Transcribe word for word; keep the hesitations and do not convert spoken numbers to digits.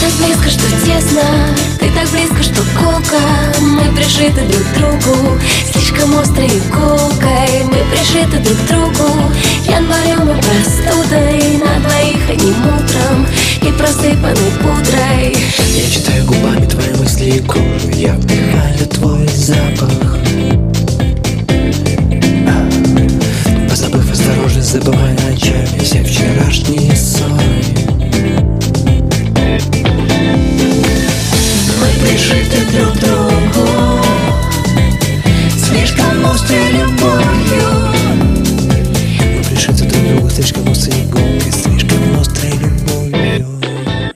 так близко, что тесно, ты так близко, что колко. Мы прижиты друг к другу, слишком острой иголкой. Мы прижиты друг к другу январем и простудой. На двоих одним утром и просыпанной пудрой. Я читаю губами твои мысли и кожу, я вдыхаю твой запах. Позабыв осторожность, забывая ночами все вчерашние